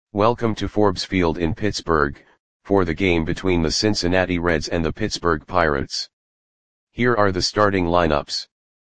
Welcome to Forbes Field in Pittsburgh, for the game between the Cincinnati Reds and the Pittsburgh Pirates. Here are the starting lineups.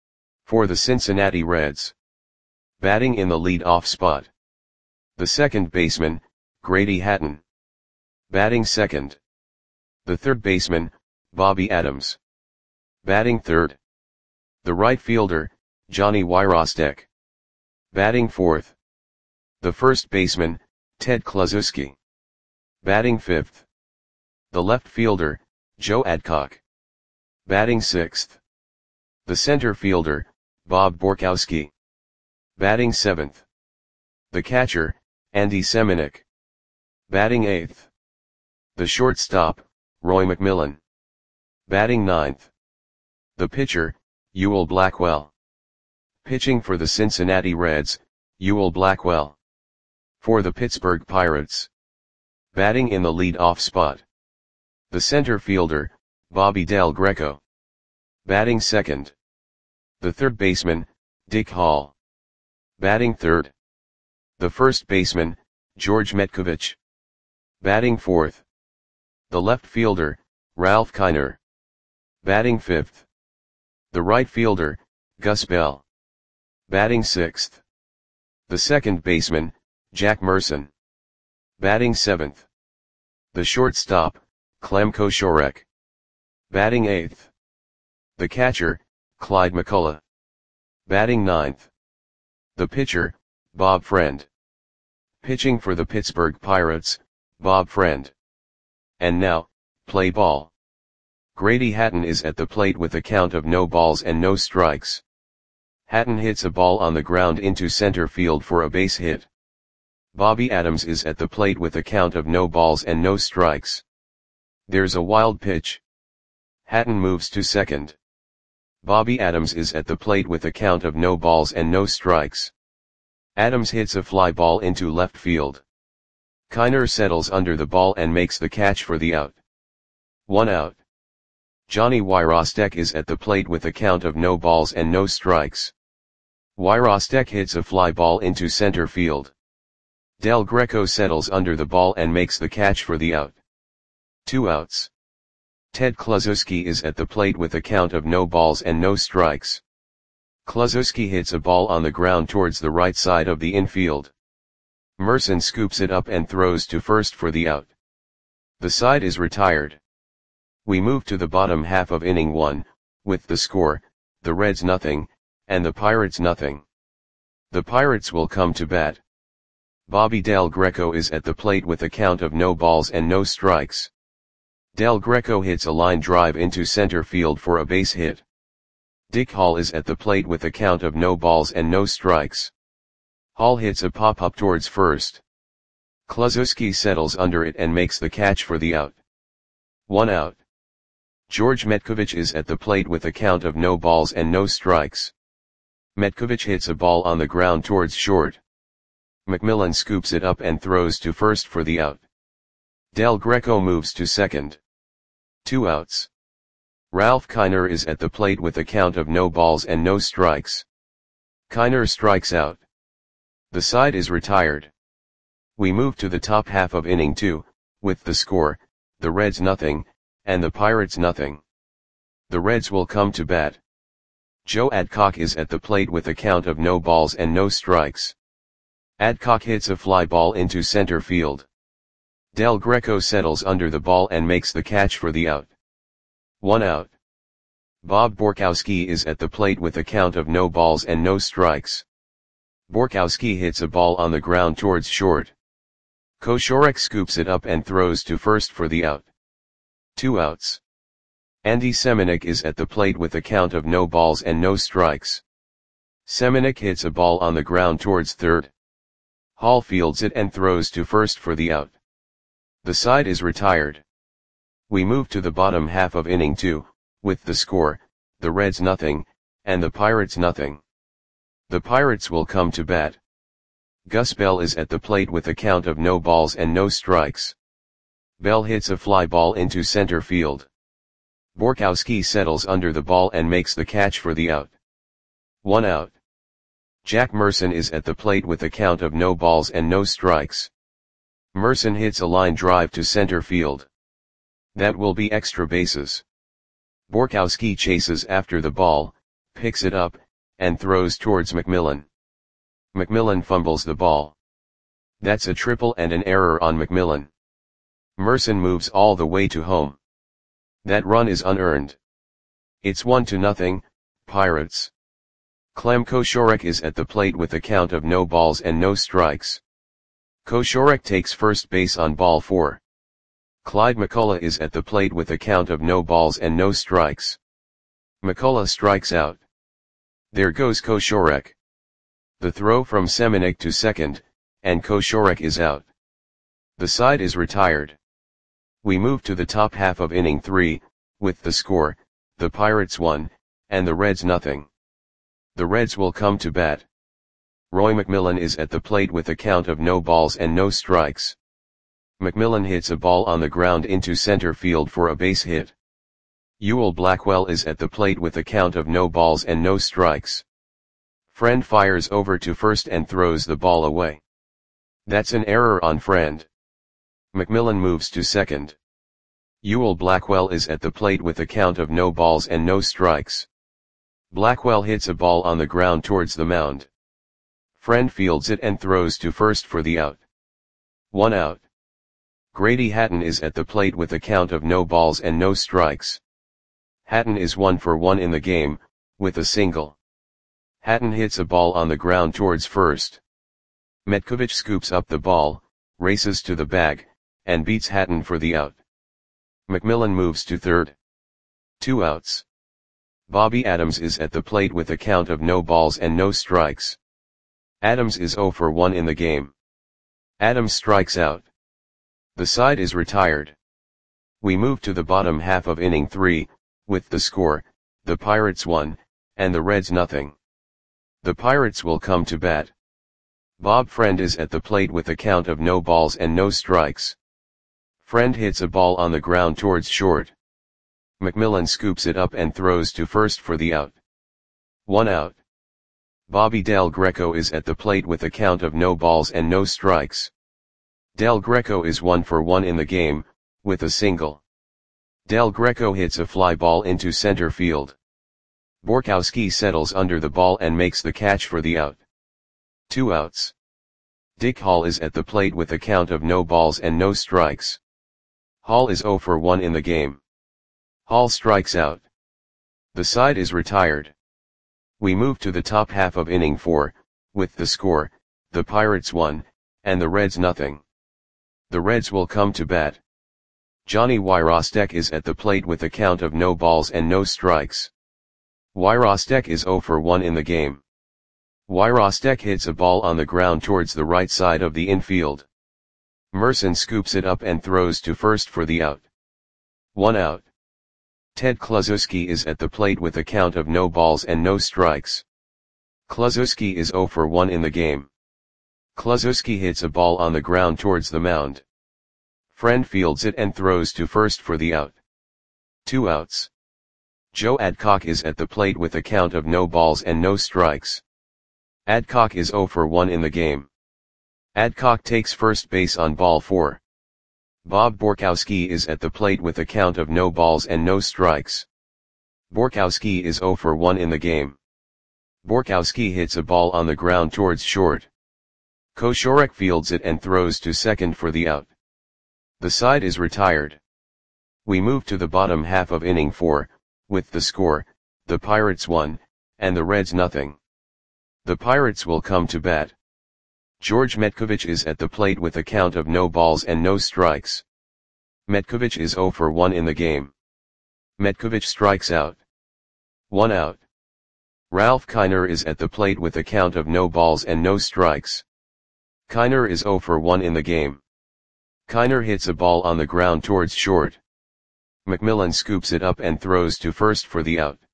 For the Cincinnati Reds. Batting in the lead-off spot. The second baseman, Grady Hatton. Batting second. The third baseman, Bobby Adams. Batting third. The right fielder, Johnny Wyrostek. Batting fourth. The first baseman, Ted Kluszewski. Batting fifth. The left fielder, Joe Adcock. Batting sixth. The center fielder, Bob Borkowski. Batting seventh. The catcher, Andy Semenuk. Batting eighth. The shortstop, Roy McMillan. Batting ninth. The pitcher, Ewell Blackwell. Pitching for the Cincinnati Reds, Ewell Blackwell. For the Pittsburgh Pirates. Batting in the lead-off spot. The center fielder, Bobby Del Greco. Batting second. The third baseman, Dick Hall. Batting third. The first baseman, George Metcovich. Batting fourth. The left fielder, Ralph Kiner. Batting fifth. The right fielder, Gus Bell. Batting sixth. The second baseman, Jack Merson. Batting seventh. The shortstop, Clem Koshorek. Batting eighth. The catcher, Clyde McCullough. Batting ninth. The pitcher, Bob Friend. Pitching for the Pittsburgh Pirates, Bob Friend. And now, play ball. Grady Hatton is at the plate with a count of no balls and no strikes. Hatton hits a ball on the ground into center field for a base hit. Bobby Adams is at the plate with a count of no balls and no strikes. There's a wild pitch. Hatton moves to second. Bobby Adams is at the plate with a count of no balls and no strikes. Adams hits a fly ball into left field. Kiner settles under the ball and makes the catch for the out. 1 out. Johnny Wyrostek is at the plate with a count of no balls and no strikes. Wyrostek hits a fly ball into center field. Del Greco settles under the ball and makes the catch for the out. 2 outs. Ted Kluszewski is at the plate with a count of no balls and no strikes. Kluszewski hits a ball on the ground towards the right side of the infield. Merson scoops it up and throws to first for the out. The side is retired. We move to the bottom half of inning 1, with the score, the Reds nothing, and the Pirates nothing. The Pirates will come to bat. Bobby Del Greco is at the plate with a count of no balls and no strikes. Del Greco hits a line drive into center field for a base hit. Dick Hall is at the plate with a count of no balls and no strikes. Hall hits a pop-up towards first. Kluszewski settles under it and makes the catch for the out. 1 out. George Metcovich is at the plate with a count of no balls and no strikes. Metcovich hits a ball on the ground towards short. McMillan scoops it up and throws to first for the out. Del Greco moves to second. 2 outs. Ralph Kiner is at the plate with a count of no balls and no strikes. Kiner strikes out. The side is retired. We move to the top half of inning 2, with the score, the Reds nothing, and the Pirates nothing. The Reds will come to bat. Joe Adcock is at the plate with a count of no balls and no strikes. Adcock hits a fly ball into center field. Del Greco settles under the ball and makes the catch for the out. 1 out. Bob Borkowski is at the plate with a count of no balls and no strikes. Borkowski hits a ball on the ground towards short. Koshorek scoops it up and throws to first for the out. 2 outs. Andy Semenuk is at the plate with a count of no balls and no strikes. Semenuk hits a ball on the ground towards third. Hall fields it and throws to first for the out. The side is retired. We move to the bottom half of inning 2, with the score, the Reds nothing, and the Pirates nothing. The Pirates will come to bat. Gus Bell is at the plate with a count of no balls and no strikes. Bell hits a fly ball into center field. Borkowski settles under the ball and makes the catch for the out. 1 out. Jack Merson is at the plate with a count of no balls and no strikes. Merson hits a line drive to center field. That will be extra bases. Borkowski chases after the ball, picks it up, and throws towards McMillan. McMillan fumbles the ball. That's a triple and an error on McMillan. Merson moves all the way to home. That run is unearned. It's 1-0, Pirates. Clem Koshorek is at the plate with a count of no balls and no strikes. Koshorek takes first base on ball 4. Clyde McCullough is at the plate with a count of no balls and no strikes. McCullough strikes out. There goes Koshorek. The throw from Semenuk to second, and Koshorek is out. The side is retired. We move to the top half of inning 3, with the score, the Pirates 1, and the Reds nothing. The Reds will come to bat. Roy McMillan is at the plate with a count of no balls and no strikes. McMillan hits a ball on the ground into center field for a base hit. Ewell Blackwell is at the plate with a count of no balls and no strikes. Friend fires over to first and throws the ball away. That's an error on Friend. McMillan moves to second. Ewell Blackwell is at the plate with a count of no balls and no strikes. Blackwell hits a ball on the ground towards the mound. Friend fields it and throws to first for the out. 1 out. Grady Hatton is at the plate with a count of no balls and no strikes. Hatton is 1 for 1 in the game, with a single. Hatton hits a ball on the ground towards first. Metkovich scoops up the ball, races to the bag, and beats Hatton for the out. McMillan moves to third. 2 outs. Bobby Adams is at the plate with a count of no balls and no strikes. Adams is 0 for 1 in the game. Adams strikes out. The side is retired. We move to the bottom half of inning 3, with the score, the Pirates 1, and the Reds nothing. The Pirates will come to bat. Bob Friend is at the plate with a count of no balls and no strikes. Friend hits a ball on the ground towards short. McMillan scoops it up and throws to first for the out. 1 out. Bobby Del Greco is at the plate with a count of no balls and no strikes. Del Greco is 1 for 1 in the game, with a single. Del Greco hits a fly ball into center field. Borkowski settles under the ball and makes the catch for the out. 2 outs. Dick Hall is at the plate with a count of no balls and no strikes. Hall is 0 for 1 in the game. Hall strikes out. The side is retired. We move to the top half of inning 4, with the score, the Pirates 1, and the Reds nothing. The Reds will come to bat. Johnny Wyrostek is at the plate with a count of no balls and no strikes. Wyrostek is 0 for 1 in the game. Wyrostek hits a ball on the ground towards the right side of the infield. Merson scoops it up and throws to first for the out. 1 out. Ted Kluszewski is at the plate with a count of no balls and no strikes. Kluszewski is 0 for 1 in the game. Kluszewski hits a ball on the ground towards the mound. Friend fields it and throws to first for the out. 2 outs. Joe Adcock is at the plate with a count of no balls and no strikes. Adcock is 0 for 1 in the game. Adcock takes first base on ball 4. Bob Borkowski is at the plate with a count of no balls and no strikes. Borkowski is 0 for 1 in the game. Borkowski hits a ball on the ground towards short. Koshorek fields it and throws to second for the out. The side is retired. We move to the bottom half of inning 4, with the score, the Pirates 1, and the Reds nothing. The Pirates will come to bat. George Metkovich is at the plate with a count of no balls and no strikes. Metkovich is 0 for 1 in the game. Metkovich strikes out. 1 out. Ralph Kiner is at the plate with a count of no balls and no strikes. Kiner is 0 for 1 in the game. Kiner hits a ball on the ground towards short. McMillan scoops it up and throws to first for the out.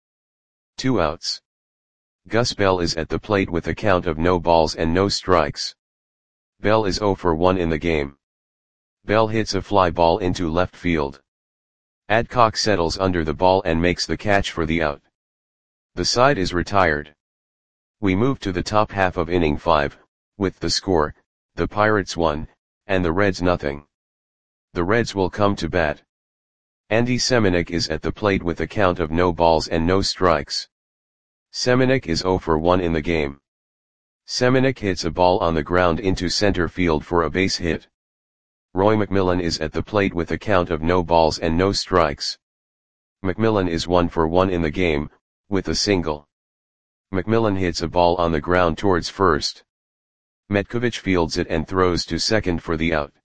2 outs. Gus Bell is at the plate with a count of no balls and no strikes. Bell is 0 for 1 in the game. Bell hits a fly ball into left field. Adcock settles under the ball and makes the catch for the out. The side is retired. We move to the top half of inning 5, with the score, the Pirates 1, and the Reds nothing. The Reds will come to bat. Andy Semenuk is at the plate with a count of no balls and no strikes. Semenuk is 0 for 1 in the game. Semenuk hits a ball on the ground into center field for a base hit. Roy McMillan is at the plate with a count of no balls and no strikes. McMillan is 1 for 1 in the game, with a single. McMillan hits a ball on the ground towards first. Metkovich fields it and throws to second for the out.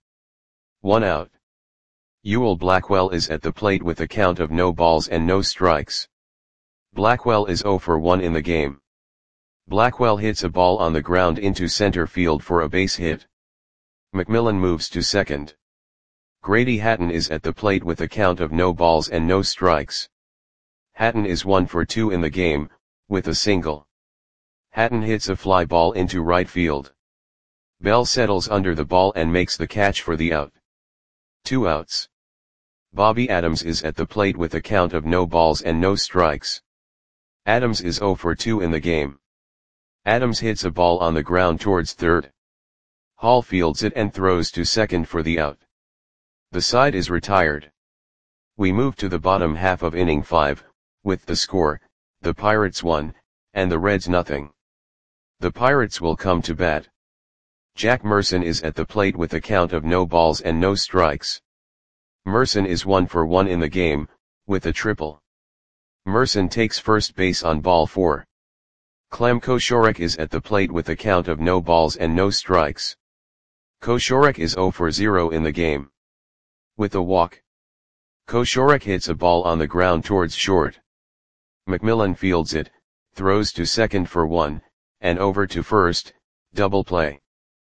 1 out. Ewell Blackwell is at the plate with a count of no balls and no strikes. Blackwell is 0 for 1 in the game. Blackwell hits a ball on the ground into center field for a base hit. McMillan moves to second. Grady Hatton is at the plate with a count of no balls and no strikes. Hatton is 1 for 2 in the game, with a single. Hatton hits a fly ball into right field. Bell settles under the ball and makes the catch for the out. 2 outs. Bobby Adams is at the plate with a count of no balls and no strikes. Adams is 0 for 2 in the game. Adams hits a ball on the ground towards third. Hall fields it and throws to second for the out. The side is retired. We move to the bottom half of inning 5, with the score, the Pirates 1, and the Reds nothing. The Pirates will come to bat. Jack Merson is at the plate with a count of no balls and no strikes. Merson is 1 for 1 in the game, with a triple. Merson takes first base on ball 4. Clem Koshorek is at the plate with a count of no balls and no strikes. Koshorek is 0 for 0 in the game. With a walk. Koshorek hits a ball on the ground towards short. McMillan fields it, throws to second for 1, and over to first, double play.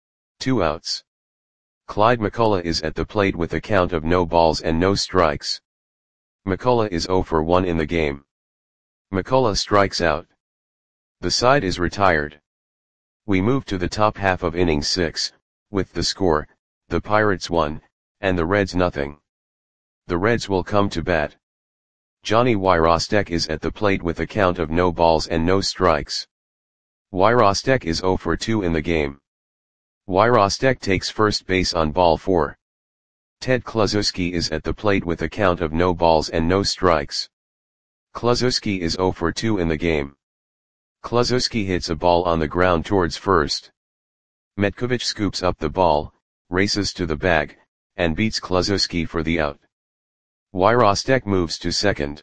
2 outs. Clyde McCullough is at the plate with a count of no balls and no strikes. McCullough is 0 for 1 in the game. McCullough strikes out. The side is retired. We move to the top half of inning 6, with the score, the Pirates 1, and the Reds nothing. The Reds will come to bat. Johnny Wyrostek is at the plate with a count of no balls and no strikes. Wyrostek is 0 for 2 in the game. Wyrostek takes first base on ball 4. Ted Kluszewski is at the plate with a count of no balls and no strikes. Kluszewski is 0 for 2 in the game. Kluszewski hits a ball on the ground towards first. Metkovich scoops up the ball, races to the bag, and beats Kluszewski for the out. Wyrostek moves to second.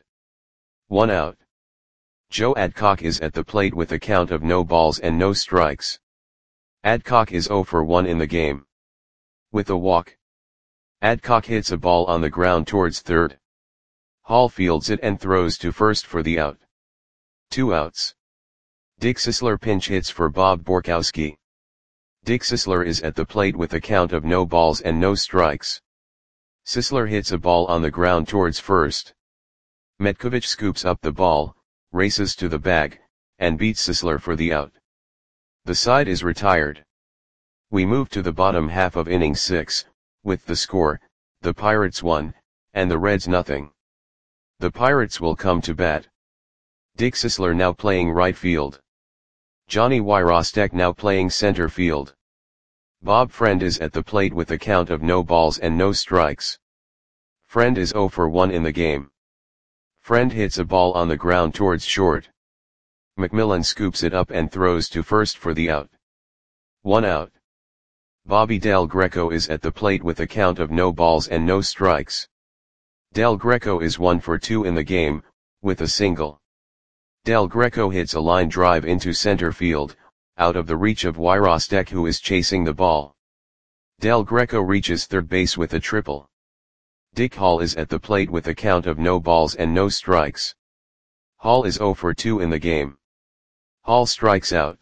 1 out. Joe Adcock is at the plate with a count of no balls and no strikes. Adcock is 0 for 1 in the game. With a walk. Adcock hits a ball on the ground towards third. Hall fields it and throws to first for the out. 2 outs. Dick Sisler pinch hits for Bob Borkowski. Dick Sisler is at the plate with a count of no balls and no strikes. Sisler hits a ball on the ground towards first. Metkovich scoops up the ball, races to the bag, and beats Sisler for the out. The side is retired. We move to the bottom half of inning 6, with the score, the Pirates 1, and the Reds nothing. The Pirates will come to bat. Dick Sisler now playing right field. Johnny Wyrostek now playing center field. Bob Friend is at the plate with a count of no balls and no strikes. Friend is 0 for 1 in the game. Friend hits a ball on the ground towards short. McMillan scoops it up and throws to first for the out. 1 out. Bobby Del Greco is at the plate with a count of no balls and no strikes. Del Greco is 1 for 2 in the game, with a single. Del Greco hits a line drive into center field, out of the reach of Wyrostek who is chasing the ball. Del Greco reaches third base with a triple. Dick Hall is at the plate with a count of no balls and no strikes. Hall is 0 for 2 in the game. Hall strikes out.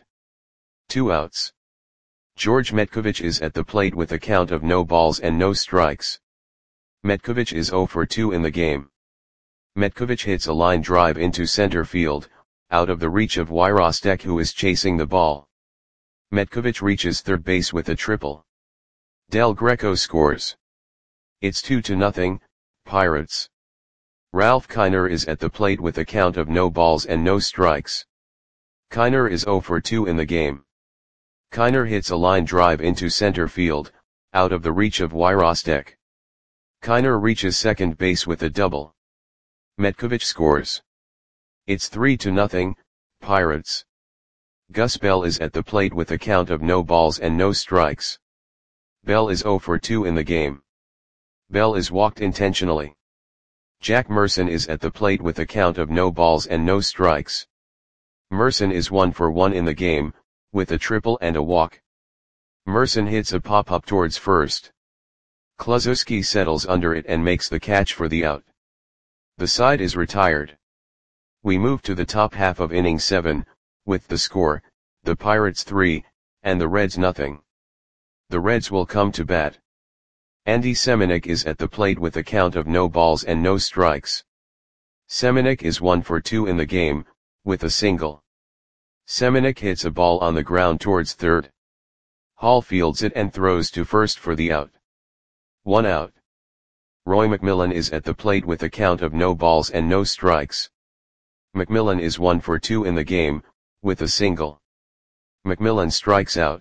2 outs. George Metkovich is at the plate with a count of no balls and no strikes. Metkovich is 0 for 2 in the game. Metkovich hits a line drive into center field, out of the reach of Wyrostek who is chasing the ball. Metkovich reaches third base with a triple. Del Greco scores. It's 2-0, Pirates. Ralph Kiner is at the plate with a count of no balls and no strikes. Kiner is 0 for 2 in the game. Kiner hits a line drive into center field, out of the reach of Wyrostek. Kiner reaches second base with a double. Metkovic scores. It's 3-0, Pirates. Gus Bell is at the plate with a count of no balls and no strikes. Bell is 0 for 2 in the game. Bell is walked intentionally. Jack Merson is at the plate with a count of no balls and no strikes. Merson is 1 for 1 in the game, with a triple and a walk. Merson hits a pop-up towards first. Kluszewski settles under it and makes the catch for the out. The side is retired. We move to the top half of inning 7, with the score, the Pirates 3, and the Reds nothing. The Reds will come to bat. Andy Semenuk is at the plate with a count of no balls and no strikes. Semenuk is 1 for 2 in the game, with a single. Semenuk hits a ball on the ground towards third. Hall fields it and throws to first for the out. 1 out. Roy McMillan is at the plate with a count of no balls and no strikes. McMillan is 1 for 2 in the game, with a single. McMillan strikes out.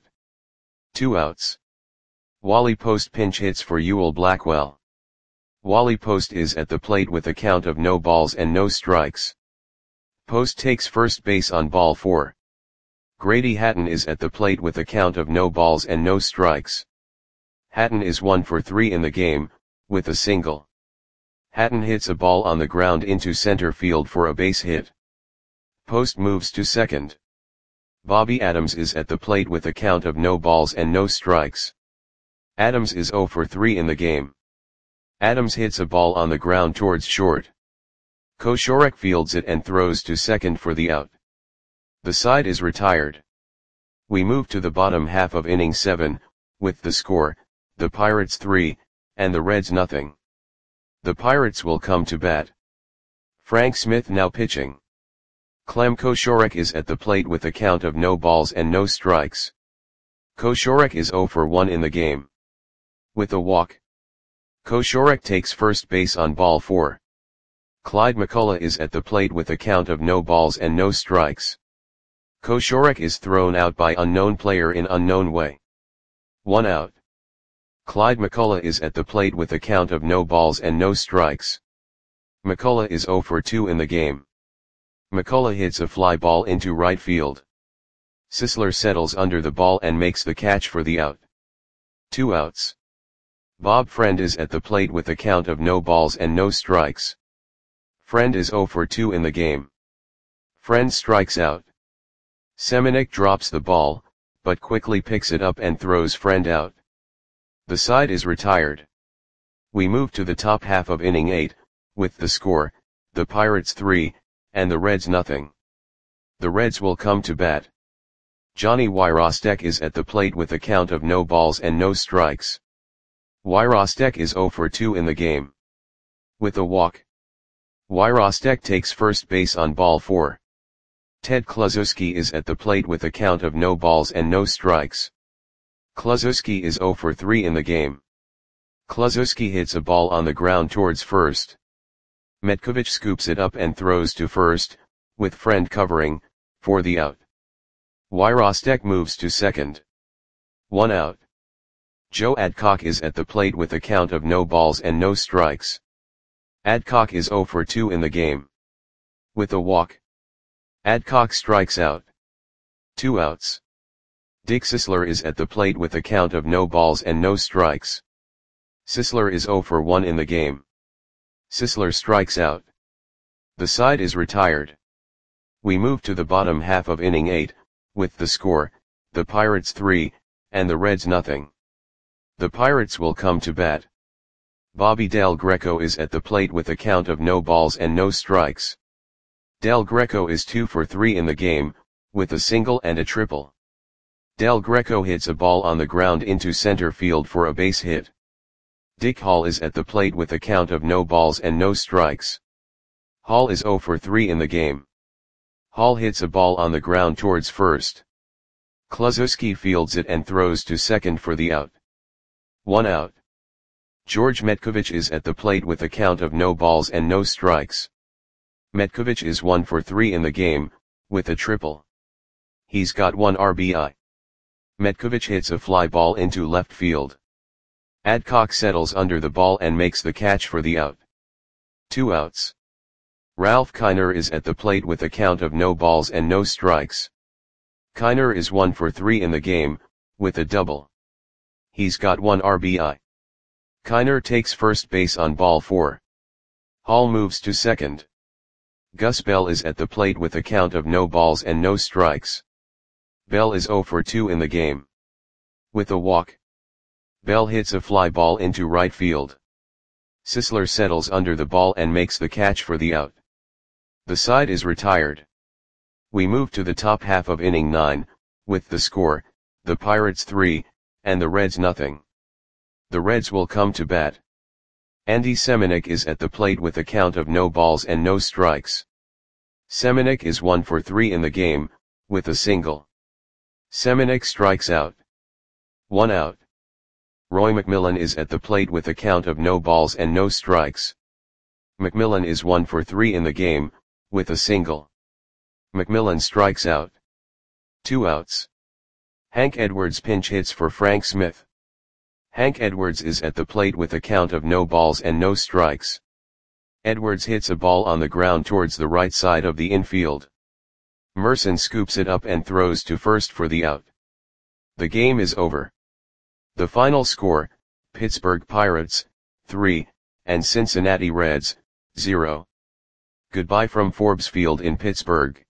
2 outs. Wally Post pinch hits for Ewell Blackwell. Wally Post is at the plate with a count of no balls and no strikes. Post takes first base on ball 4. Grady Hatton is at the plate with a count of no balls and no strikes. Hatton is 1 for 3 in the game, with a single. Hatton hits a ball on the ground into center field for a base hit. Post moves to second. Bobby Adams is at the plate with a count of no balls and no strikes. Adams is 0 for 3 in the game. Adams hits a ball on the ground towards short. Koshorek fields it and throws to second for the out. The side is retired. We move to the bottom half of inning 7, with the score, the Pirates 3, and the Reds nothing. The Pirates will come to bat. Frank Smith now pitching. Clem Koshorek is at the plate with a count of no balls and no strikes. Koshorek is 0 for 1 in the game. With a walk. Koshorek takes first base on ball 4. Clyde McCullough is at the plate with a count of no balls and no strikes. Koshorek is thrown out by unknown player in unknown way. 1 out. Clyde McCullough is at the plate with a count of no balls and no strikes. McCullough is 0 for 2 in the game. McCullough hits a fly ball into right field. Sisler settles under the ball and makes the catch for the out. 2 outs. Bob Friend is at the plate with a count of no balls and no strikes. Friend is 0 for 2 in the game. Friend strikes out. Semenuk drops the ball, but quickly picks it up and throws Friend out. The side is retired. We move to the top half of inning 8, with the score, the Pirates 3, and the Reds nothing. The Reds will come to bat. Johnny Wyrostek is at the plate with a count of no balls and no strikes. Wyrostek is 0 for 2 in the game. With a walk. Wyrostek takes first base on ball 4. Ted Kluszewski is at the plate with a count of no balls and no strikes. Kluszewski is 0 for 3 in the game. Kluszewski hits a ball on the ground towards first. Metkovic scoops it up and throws to first, with Friend covering, for the out. Wyrostek moves to second. 1 out. Joe Adcock is at the plate with a count of no balls and no strikes. Adcock is 0 for 2 in the game. With a walk. Adcock strikes out. 2 outs. Dick Sisler is at the plate with a count of no balls and no strikes. Sisler is 0 for 1 in the game. Sisler strikes out. The side is retired. We move to the bottom half of inning 8, with the score, the Pirates 3, and the Reds nothing. The Pirates will come to bat. Bobby Del Greco is at the plate with a count of no balls and no strikes. Del Greco is 2 for 3 in the game, with a single and a triple. Del Greco hits a ball on the ground into center field for a base hit. Dick Hall is at the plate with a count of no balls and no strikes. Hall is 0 for 3 in the game. Hall hits a ball on the ground towards first. Kluszewski fields it and throws to second for the out. 1 out. George Metkovic is at the plate with a count of no balls and no strikes. Metkovic is 1 for 3 in the game, with a triple. He's got 1 RBI. Metkovic hits a fly ball into left field. Adcock settles under the ball and makes the catch for the out. 2 outs. Ralph Kiner is at the plate with a count of no balls and no strikes. Kiner is 1 for 3 in the game, with a double. He's got 1 RBI. Kiner takes first base on ball 4. Hall moves to second. Gus Bell is at the plate with a count of no balls and no strikes. Bell is 0 for 2 in the game. With a walk, Bell hits a fly ball into right field. Sisler settles under the ball and makes the catch for the out. The side is retired. We move to the top half of inning 9, with the score, the Pirates 3, and the Reds nothing. The Reds will come to bat. Andy Semenuk is at the plate with a count of no balls and no strikes. Semenuk is 1 for 3 in the game, with a single. Semenuk strikes out. 1 out. Roy McMillan is at the plate with a count of no balls and no strikes. McMillan is 1 for 3 in the game, with a single. McMillan strikes out. 2 outs. Hank Edwards pinch hits for Frank Smith. Hank Edwards is at the plate with a count of no balls and no strikes. Edwards hits a ball on the ground towards the right side of the infield. Merson scoops it up and throws to first for the out. The game is over. The final score, Pittsburgh Pirates, 3, and Cincinnati Reds, 0. Goodbye from Forbes Field in Pittsburgh.